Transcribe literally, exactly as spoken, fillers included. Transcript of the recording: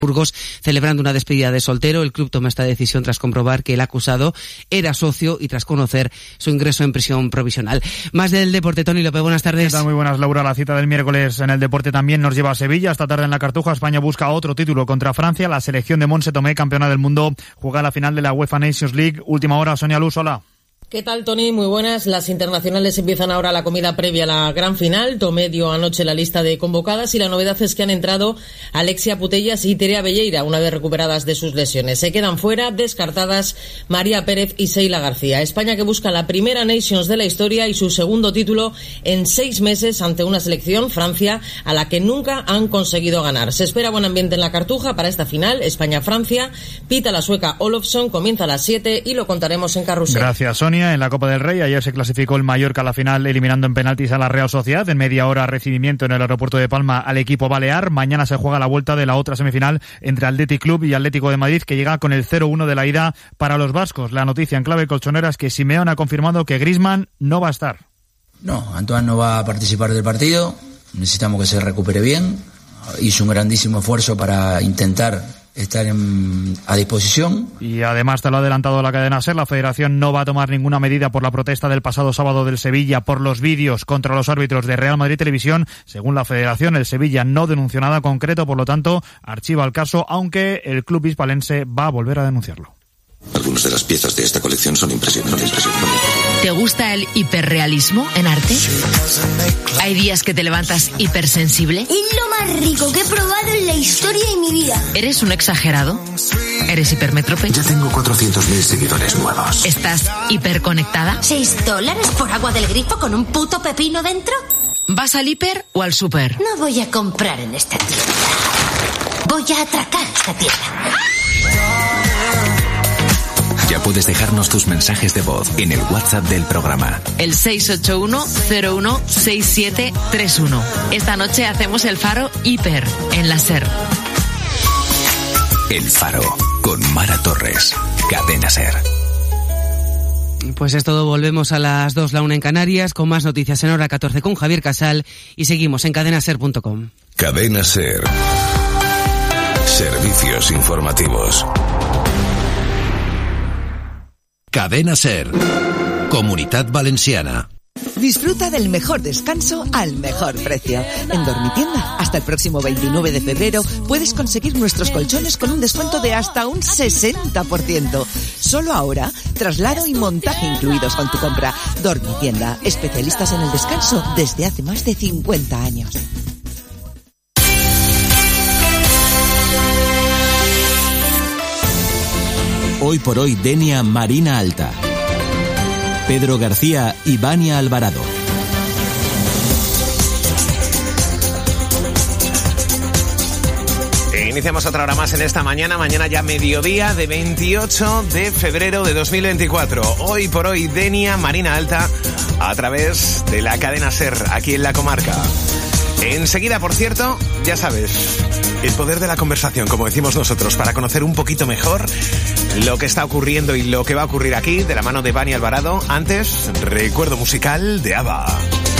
Burgos, celebrando una despedida de soltero. El club toma esta decisión tras comprobar que el acusado era socio y tras conocer su ingreso en prisión provisional. Más del deporte, Tony López, buenas tardes. ¿Qué tal? Muy buenas, Laura. La cita del miércoles en el deporte también nos lleva a Sevilla. Esta tarde en la Cartuja, España busca otro título contra Francia. La selección de Montse Tomé, campeona del mundo, juega la final de la UEFA Nations League. Última hora, Sonia Luz, hola. ¿Qué tal, Tony? Muy buenas. Las internacionales empiezan ahora la comida previa a la gran final. Tomé dio anoche la lista de convocadas y la novedad es que han entrado Alexia Putellas y Terea Belleira, una vez recuperadas de sus lesiones. Se quedan fuera, descartadas, María Pérez y Seila García. España que busca la primera Nations de la historia y su segundo título en seis meses ante una selección, Francia, a la que nunca han conseguido ganar. Se espera buen ambiente en la Cartuja para esta final, España-Francia. Pita la sueca Olofsson, comienza a las siete y lo contaremos en Carrusel. Gracias, Sonia. En la Copa del Rey, ayer se clasificó el Mallorca a la final eliminando en penaltis a la Real Sociedad. En media hora recibimiento en el aeropuerto de Palma al equipo balear. Mañana se juega la vuelta de la otra semifinal entre Athletic Club y Atlético de Madrid, que llega con el cero uno de la ida para los vascos. La noticia en clave colchonera es que Simeone ha confirmado que Griezmann no va a estar. No, Antoine no va a participar del partido. Necesitamos que se recupere bien. Hizo un grandísimo esfuerzo para intentar estar en, a disposición. Y además te lo ha adelantado la cadena SER, la Federación no va a tomar ninguna medida por la protesta del pasado sábado del Sevilla por los vídeos contra los árbitros de Real Madrid Televisión. Según la Federación, el Sevilla no denunció nada concreto, por lo tanto archiva el caso, aunque el club hispalense va a volver a denunciarlo. Algunas de las piezas de esta colección son impresionantes. impresionantes. ¿Te gusta el hiperrealismo en arte? ¿Hay días que te levantas hipersensible? Es lo más rico que he probado en la historia de mi vida. ¿Eres un exagerado? ¿Eres hipermétrope? Ya tengo cuatrocientos mil seguidores nuevos. ¿Estás hiperconectada? ¿Seis dólares por agua del grifo con un puto pepino dentro? ¿Vas al hiper o al super? No voy a comprar en esta tienda. Voy a atracar esta tienda. Ya puedes dejarnos tus mensajes de voz en el WhatsApp del programa. El seis ocho uno cero uno seis siete tres uno. Esta noche hacemos el Faro Hiper en la SER. El Faro con Mara Torres. Cadena SER. Pues es todo, volvemos a las dos, la una en Canarias, con más noticias en hora catorce con Javier Casal y seguimos en cadena ser punto com. Cadena SER. Servicios informativos. Cadena SER. Comunitat Valenciana. Disfruta del mejor descanso al mejor precio. En Dormitienda, hasta el próximo veintinueve de febrero, puedes conseguir nuestros colchones con un descuento de hasta un sesenta por ciento. Solo ahora, traslado y montaje incluidos con tu compra. Dormitienda, especialistas en el descanso desde hace más de cincuenta años. Hoy por hoy, Denia Marina Alta. Pedro García y Vania Alvarado. Iniciamos otra hora más en esta mañana, mañana ya mediodía de veintiocho de febrero de dos mil veinticuatro. Hoy por hoy, Denia Marina Alta, a través de la cadena SER, aquí en la comarca. Enseguida, por cierto, ya sabes, el poder de la conversación, como decimos nosotros, para conocer un poquito mejor lo que está ocurriendo y lo que va a ocurrir aquí, de la mano de Vania Alvarado. Antes, recuerdo musical de ABBA.